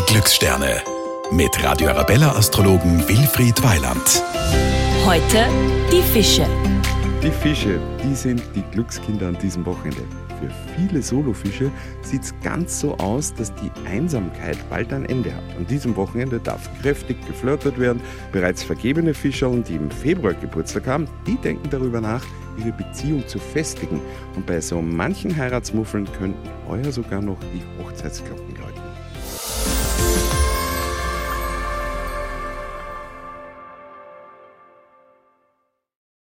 Glückssterne mit Radio Arabella-Astrologen Wilfried Weiland. Heute die Fische. Die Fische, die sind die Glückskinder an diesem Wochenende. Für viele Solofische sieht es ganz so aus, dass die Einsamkeit bald ein Ende hat. An diesem Wochenende darf kräftig geflirtet werden. Bereits vergebene Fischerl, die im Februar Geburtstag haben, die denken darüber nach, ihre Beziehung zu festigen. Und bei so manchen Heiratsmuffeln könnten heuer sogar noch die Hochzeitsglocken läuten.